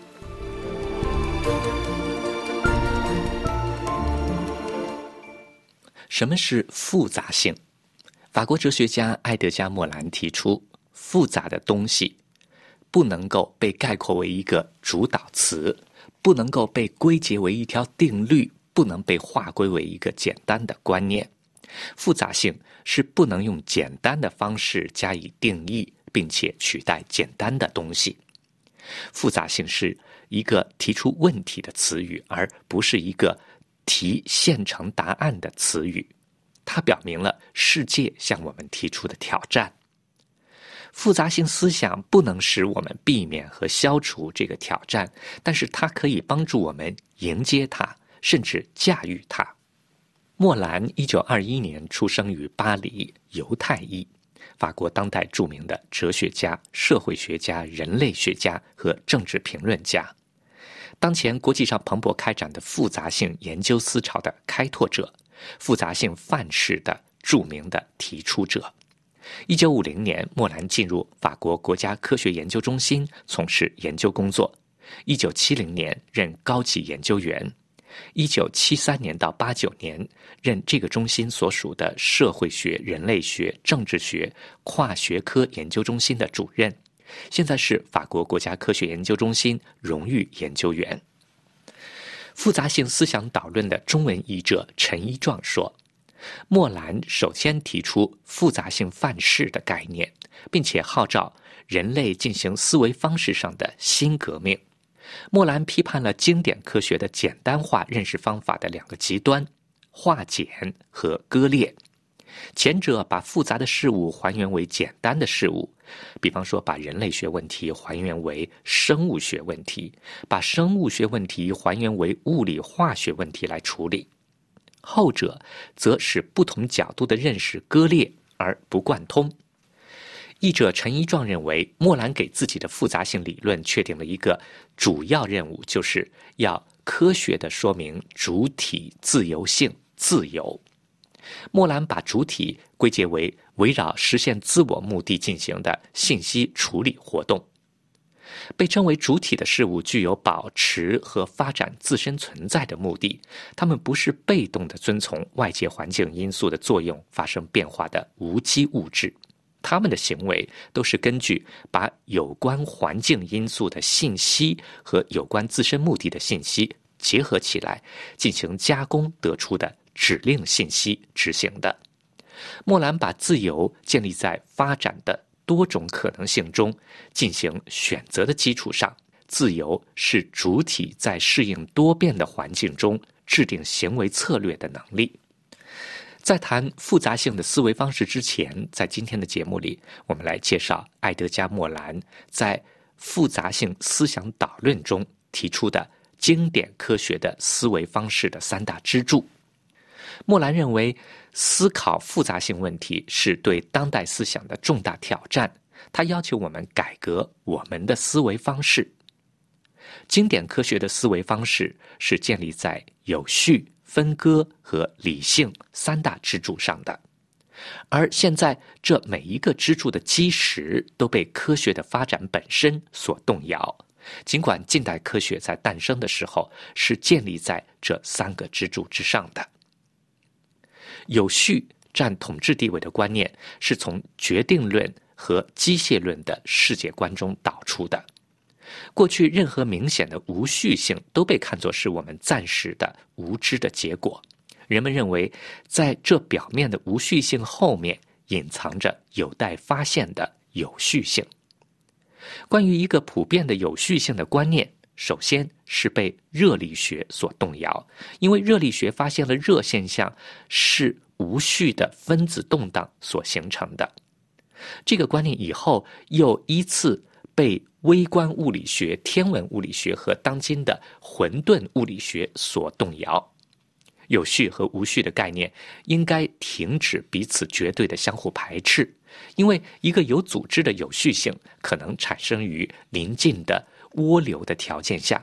什么是复杂性？法国哲学家艾德加·莫兰提出，复杂的东西不能够被概括为一个主导词，不能够被归结为一条定律，不能被划归为一个简单的观念。复杂性是不能用简单的方式加以定义，并且取代简单的东西。复杂性是一个提出问题的词语，而不是一个提现成答案的词语。它表明了世界向我们提出的挑战。复杂性思想不能使我们避免和消除这个挑战，但是它可以帮助我们迎接它，甚至驾驭它。莫兰1921年出生于巴黎，犹太裔，法国当代著名的哲学家、社会学家、人类学家和政治评论家。当前国际上蓬勃开展的复杂性研究思潮的开拓者，复杂性范式的著名的提出者。1950年，莫兰进入法国国家科学研究中心从事研究工作。1970年任高级研究员。1973年到89年任这个中心所属的社会学、人类学、政治学跨学科研究中心的主任。现在是法国国家科学研究中心荣誉研究员。复杂性思想导论的中文译者陈一壮说，莫兰首先提出复杂性范式的概念，并且号召人类进行思维方式上的新革命。莫兰批判了经典科学的简单化认识方法的两个极端，化简和割裂。前者把复杂的事物还原为简单的事物，比方说把人类学问题还原为生物学问题，把生物学问题还原为物理化学问题来处理。后者则使不同角度的认识割裂而不贯通。译者陈一壮认为，莫兰给自己的复杂性理论确定了一个主要任务，就是要科学地说明主体自由性，自由。莫兰把主体归结为围绕实现自我目的进行的信息处理活动。被称为主体的事物具有保持和发展自身存在的目的，它们不是被动地遵从外界环境因素的作用发生变化的无机物质，它们的行为都是根据把有关环境因素的信息和有关自身目的的信息结合起来进行加工得出的指令信息执行的。莫兰把自由建立在发展的多种可能性中进行选择的基础上，自由是主体在适应多变的环境中制定行为策略的能力。在谈复杂性的思维方式之前，在今天的节目里，我们来介绍艾德加·莫兰在复杂性思想导论中提出的经典科学的思维方式的三大支柱。莫兰认为，思考复杂性问题是对当代思想的重大挑战，他要求我们改革我们的思维方式。经典科学的思维方式是建立在有序、分割和理性三大支柱上的，而现在这每一个支柱的基石都被科学的发展本身所动摇，尽管近代科学在诞生的时候是建立在这三个支柱之上的。有序占统治地位的观念是从决定论和机械论的世界观中导出的。过去任何明显的无序性都被看作是我们暂时的无知的结果。人们认为，在这表面的无序性后面隐藏着有待发现的有序性。关于一个普遍的有序性的观念，首先是被热力学所动摇，因为热力学发现了热现象是无序的分子动荡所形成的。这个观念以后又依次被微观物理学、天文物理学和当今的混沌物理学所动摇。有序和无序的概念应该停止彼此绝对的相互排斥，因为一个有组织的有序性可能产生于临近的涡流的条件下，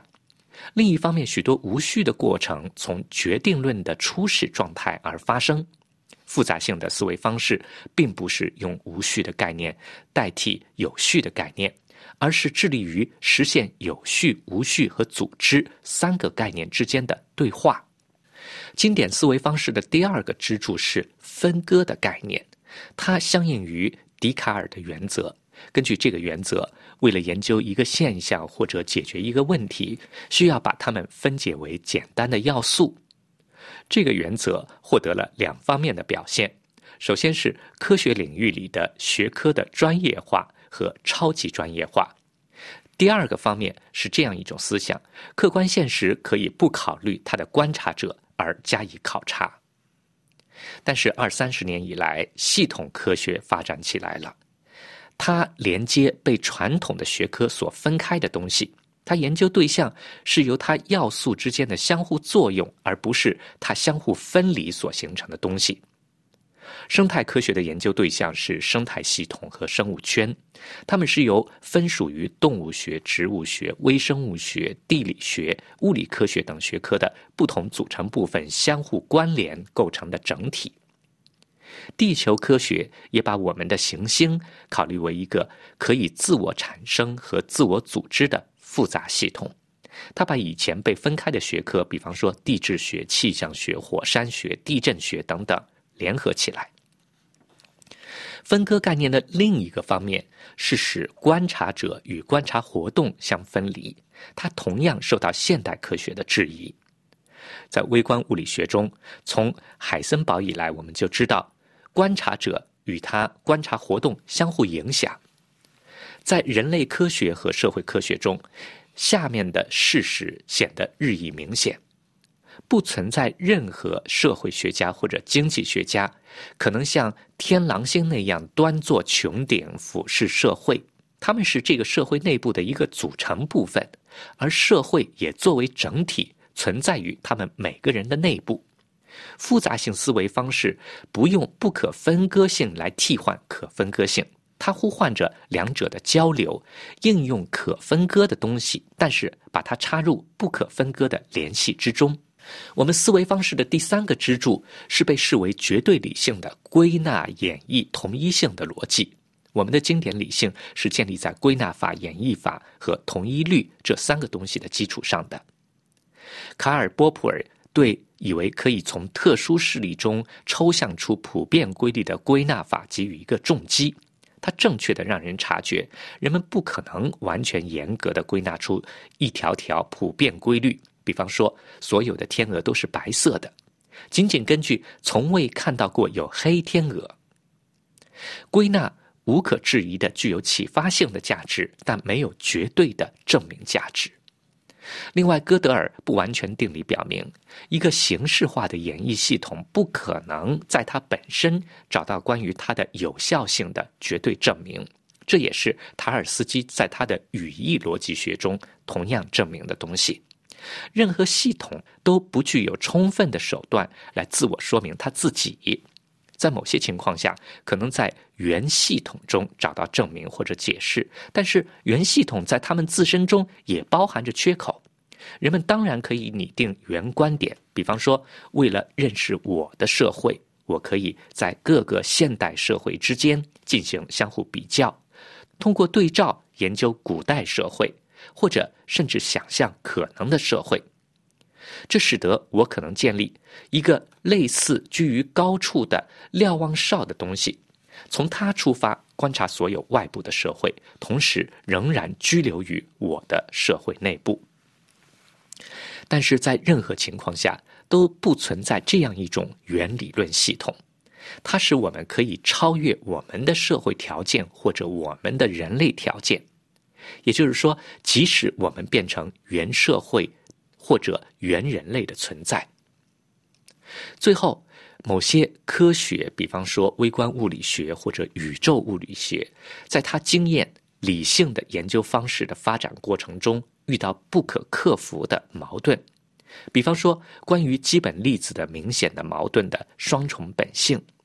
另一方面，许多无序的过程从决定论的初始状态而发生。复杂性的思维方式并不是用无序的概念代替有序的概念，而是致力于实现有序、无序和组织三个概念之间的对话。经典思维方式的第二个支柱是分割的概念，它相应于笛卡尔的原则。根据这个原则，为了研究一个现象或者解决一个问题，需要把它们分解为简单的要素。这个原则获得了两方面的表现，首先是科学领域里的学科的专业化和超级专业化。第二个方面是这样一种思想：客观现实可以不考虑它的观察者而加以考察。但是20-30年以来，系统科学发展起来了，它连接被传统的学科所分开的东西，它研究对象是由它要素之间的相互作用，而不是它相互分离所形成的东西。生态科学的研究对象是生态系统和生物圈，它们是由分属于动物学、植物学、微生物学、地理学、物理科学等学科的不同组成部分相互关联构成的整体。地球科学也把我们的行星考虑为一个可以自我产生和自我组织的复杂系统，它把以前被分开的学科，比方说地质学、气象学、火山学、地震学等等，联合起来。分割概念的另一个方面是使观察者与观察活动相分离，它同样受到现代科学的质疑。在微观物理学中，从海森堡以来，我们就知道观察者与他观察活动相互影响。在人类科学和社会科学中，下面的事实显得日益明显。不存在任何社会学家或者经济学家可能像天狼星那样端坐穹顶俯视社会，他们是这个社会内部的一个组成部分，而社会也作为整体存在于他们每个人的内部。复杂性思维方式不用不可分割性来替换可分割性，它呼唤着两者的交流，应用可分割的东西，但是把它插入不可分割的联系之中。我们思维方式的第三个支柱是被视为绝对理性的归纳、演绎、同一性的逻辑。我们的经典理性是建立在归纳法、演绎法和同一律这三个东西的基础上的。卡尔·波普尔对以为可以从特殊事例中抽象出普遍规律的归纳法给予一个重击，它正确地让人察觉，人们不可能完全严格地归纳出一条条普遍规律。比方说，所有的天鹅都是白色的，仅仅根据从未看到过有黑天鹅。归纳无可置疑地具有启发性的价值，但没有绝对的证明价值。另外，哥德尔不完全定理表明，一个形式化的演绎系统不可能在它本身找到关于它的有效性的绝对证明。这也是塔尔斯基在他的语义逻辑学中同样证明的东西。任何系统都不具有充分的手段来自我说明它自己。在某些情况下，可能在原系统中找到证明或者解释，但是原系统在它们自身中也包含着缺口。人们当然可以拟定原观点，比方说，为了认识我的社会，我可以在各个现代社会之间进行相互比较，通过对照研究古代社会，或者甚至想象可能的社会。这使得我可能建立一个类似居于高处的瞭望哨的东西，从它出发观察所有外部的社会，同时仍然居留于我的社会内部。但是在任何情况下都不存在这样一种原理论系统，它使我们可以超越我们的社会条件或者我们的人类条件。也就是说，即使我们变成原社会或者原人类的存在，最后某些科学，比方说微观物理学或者宇宙物理学，在它经验理性的研究方式的发展过程中遇到不可克服的矛盾。比方说关于基本粒子的明显的矛盾的双重本性，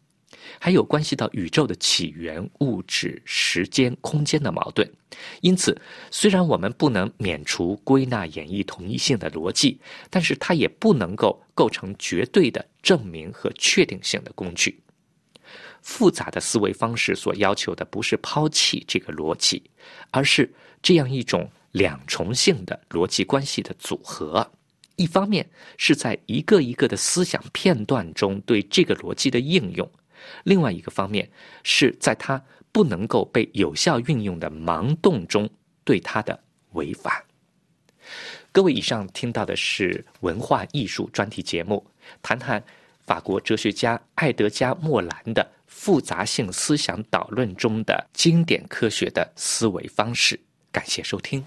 还有关系到宇宙的起源、物质、时间、空间的矛盾。因此，虽然我们不能免除归纳演绎同一性的逻辑，但是它也不能够构成绝对的证明和确定性的工具。复杂的思维方式所要求的不是抛弃这个逻辑，而是这样一种两重性的逻辑关系的组合。一方面是在一个一个的思想片段中对这个逻辑的应用，另外一个方面是在它不能够被有效运用的盲洞中对它的违反。各位，以上听到的是文化艺术专题节目，谈谈法国哲学家爱德加·莫兰的复杂性思想导论中的经典科学的思维方式。感谢收听。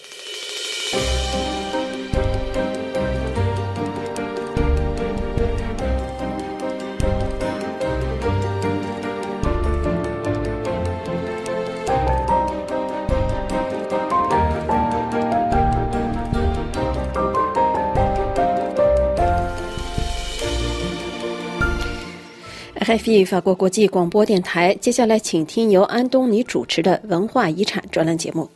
RFI 法国国际广播电台，接下来请听由安东尼主持的文化遗产专栏节目。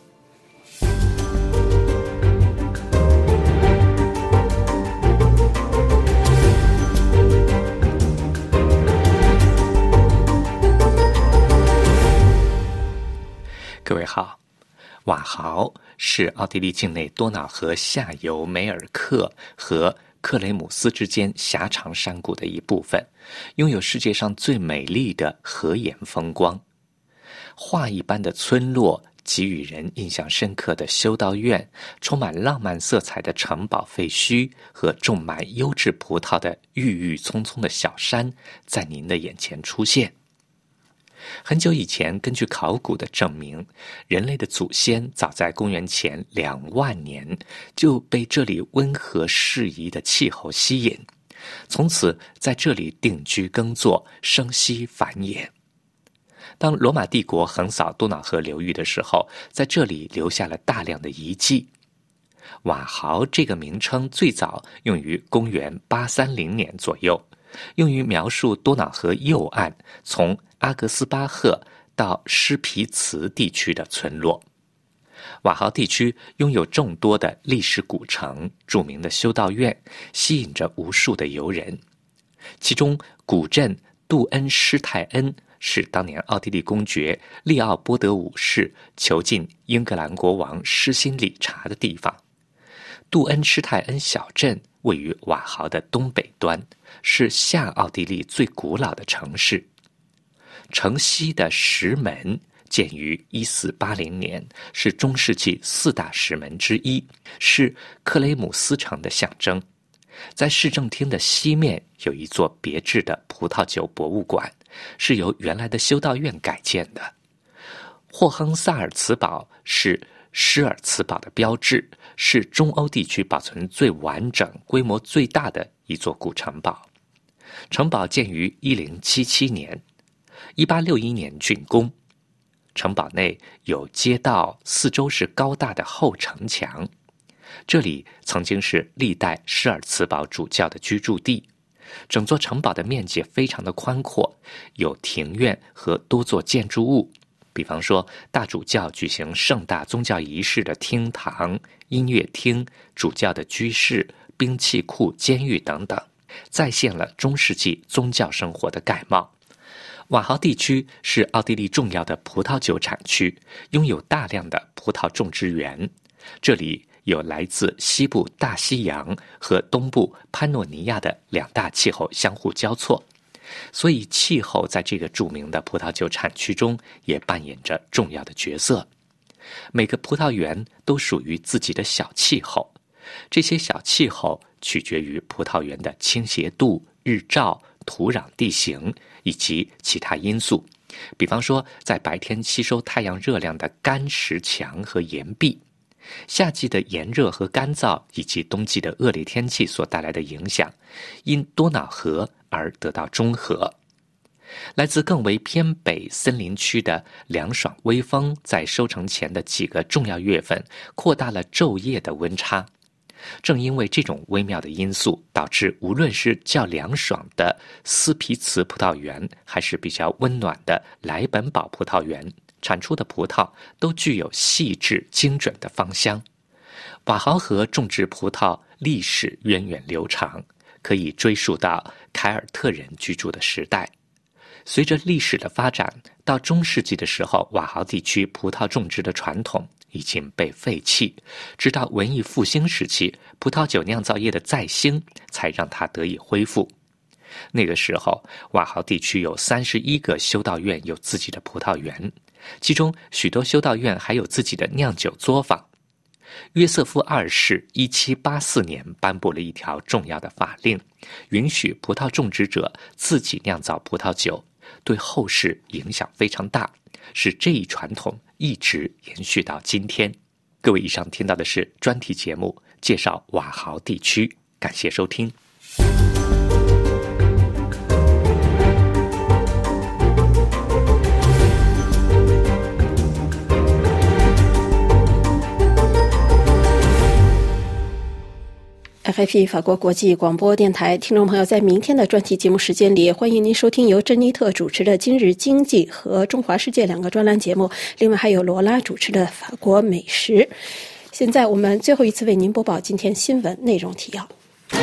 各位好，瓦豪是奥地利境内多瑙河下游梅尔克和克雷姆斯之间狭长山谷的一部分，拥有世界上最美丽的河沿风光。画一般的村落，给予人印象深刻的修道院，充满浪漫色彩的城堡废墟和种满优质葡萄的郁郁葱葱的小山在您的眼前出现。很久以前，根据考古的证明，人类的祖先早在公元前2万年就被这里温和适宜的气候吸引，从此在这里定居耕作，生息繁衍。当罗马帝国横扫多瑙河流域的时候，在这里留下了大量的遗迹。瓦豪这个名称最早用于公元830年左右，用于描述多瑙河右岸从阿格斯巴赫到施皮茨地区的村落。瓦豪地区拥有众多的历史古城、著名的修道院，吸引着无数的游人。其中古镇杜恩施泰恩是当年奥地利公爵利奥波德五世囚禁英格兰国王施辛理查的地方。杜恩施泰恩小镇位于瓦豪的东北端，是下奥地利最古老的城市。城西的石门建于1480年，是中世纪4大石门之一，是克雷姆斯城的象征。在市政厅的西面有一座别致的葡萄酒博物馆，是由原来的修道院改建的。霍亨萨尔茨堡是施尔茨堡的标志，是中欧地区保存最完整、规模最大的一座古城堡。城堡建于1077年，1861年竣工。城堡内有街道，四周是高大的后城墙。这里曾经是历代施尔茨堡主教的居住地。整座城堡的面积非常的宽阔，有庭院和多座建筑物，比方说大主教举行盛大宗教仪式的厅堂、音乐厅、主教的居室、兵器库、监狱等等，再现了中世纪宗教生活的概貌。瓦豪地区是奥地利重要的葡萄酒产区，拥有大量的葡萄种植园。这里有来自西部大西洋和东部潘诺尼亚的两大气候相互交错，所以气候在这个著名的葡萄酒产区中也扮演着重要的角色。每个葡萄园都属于自己的小气候，这些小气候取决于葡萄园的倾斜度、日照、土壤地形以及其他因素，比方说在白天吸收太阳热量的干石墙和岩壁，夏季的炎热和干燥以及冬季的恶劣天气所带来的影响，因多瑙河而得到中和。来自更为偏北森林区的凉爽微风，在收成前的几个重要月份扩大了昼夜的温差。 正因为这种微妙的因素，导致无论是较凉爽的斯皮茨葡萄园，还是比较温暖的莱本堡葡萄园，产出的葡萄都具有细致精准的芳香。瓦豪河种植葡萄历史源远流长，可以追溯到凯尔特人居住的时代。随着历史的发展，到中世纪的时候，瓦豪地区葡萄种植的传统已经被废弃，直到文艺复兴时期，葡萄酒酿造业的再兴才让它得以恢复。那个时候，瓦豪地区有31个修道院有自己的葡萄园，其中许多修道院还有自己的酿酒作坊。约瑟夫2世1784年颁布了一条重要的法令，允许葡萄种植者自己酿造葡萄酒，对后世影响非常大，使这一传统一直延续到今天。各位，以上听到的是专题节目，介绍瓦豪地区，感谢收听。 RFI 法国国际广播电台听众朋友，在明天的专题节目时间里，欢迎您收听由珍妮特主持的今日经济和中华世界2个专栏节目，另外还有罗拉主持的法国美食。现在我们最后一次为您播报今天新闻内容提要。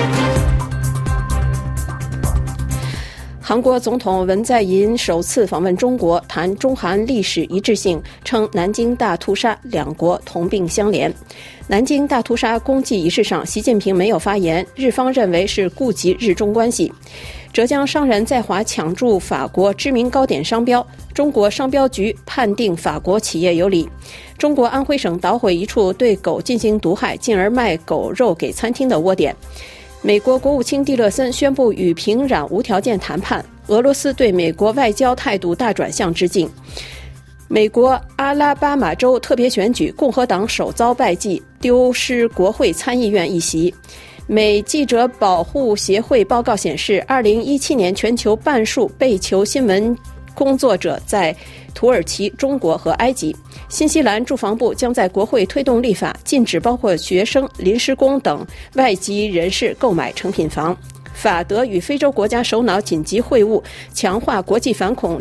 韩国总统文在寅首次访问中国，谈中韩历史一致性，称南京大屠杀两国同病相怜。南京大屠杀公祭仪式上，习近平没有发言，日方认为是顾及日中关系。浙江商人在华抢注法国知名糕点商标，中国商标局判定法国企业有理。中国安徽省捣毁一处对狗进行毒害，进而卖狗肉给餐厅的窝点。美国国务卿蒂勒森宣布与平壤无条件谈判，俄罗斯对美国外交态度大转向致敬。美国阿拉巴马州特别选举，共和党首遭败绩，丢失国会参议院一席。美记者保护协会报告显示，2017年全球半数被囚新闻工作者在土耳其、中国和埃及。新西兰住房部将在国会推动立法，禁止包括学生、临时工等外籍人士购买成品房。法德与非洲国家首脑紧急会晤，强化国际反恐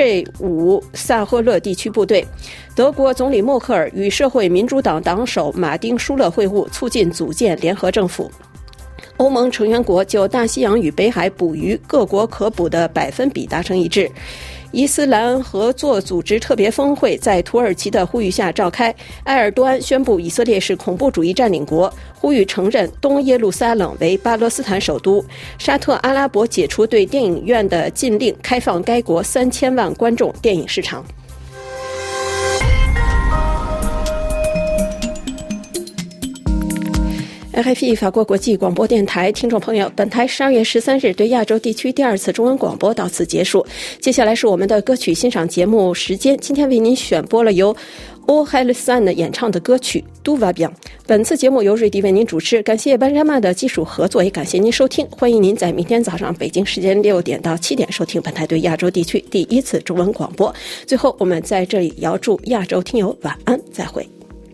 G5 萨赫勒地区部队。德国总理默克尔与社会民主党党首马丁舒勒会晤，促进组建联合政府。欧盟成员国就大西洋与北海捕鱼各国可捕的100%比达成一致。伊斯兰合作组织特别峰会在土耳其的呼吁下召开，埃尔多安宣布以色列是恐怖主义占领国，呼吁承认东耶路撒冷为巴勒斯坦首都。沙特阿拉伯解除对电影院的禁令，开放该国3000万观众电影市场。RFI 法国国际广播电台听众朋友，本台12月13日对亚洲地区第2次中文广播到此结束。接下来是我们的歌曲欣赏节目时间，今天为您选播了由欧海勒森演唱的歌曲 Tout va bien。 本次节目由瑞迪为您主持，感谢班扎曼的技术合作，也感谢您收听。欢迎您在明天早上北京时间6点到7点收听本台对亚洲地区第1次中文广播。最后我们在这里遥祝亚洲听友晚安，再会。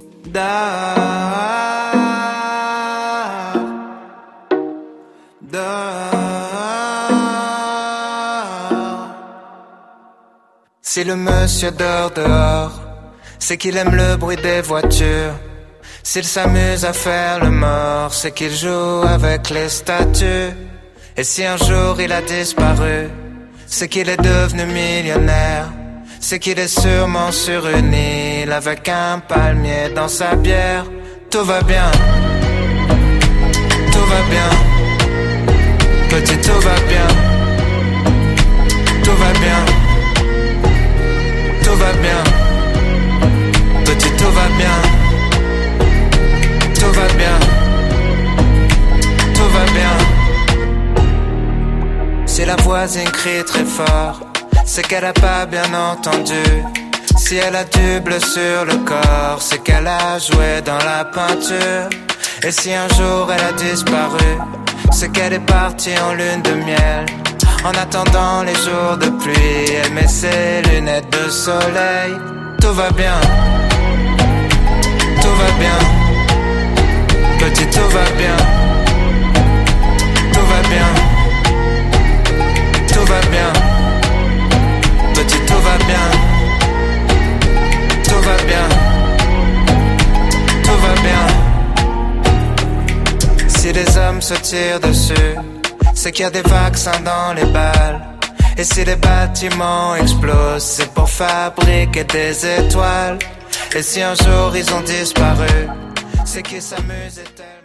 Si le monsieur dort dehors, c'est qu'il aime le bruit des voitures. S'il s'amuse à faire le mort, c'est qu'il joue avec les statues. Et si un jour il a disparu, c'est qu'il est devenu millionnaire. C'est qu'il est sûrement sur une île avec un palmier dans sa bière. Tout va bien, tout va bien. Petit, tout va bien, tout va bien, tout va bien. Petit, tout va bien, tout va bien, tout va bien. Si la voisine crie très fort, c'est qu'elle a pas bien entendu. Si elle a du bleu sur le corps, c'est qu'elle a joué dans la peinture. Et si un jour elle a disparu, c'est qu'elle est partie en lune de miel. En attendant les jours de pluie, elle met ses lunettes de soleil. Tout va bien, tout va bien. Petit, tout va bien. Tout va bien. Tout va bien. Petit, tout va bien. Tout va bien. Tout va bien. Si les hommes se tirent dessus, c'est qu'il y a des vaccins dans les balles. Et si les bâtiments explosent, c'est pour fabriquer des étoiles. Et si un jour ils ont disparu, c'est qu'ils s'amusent.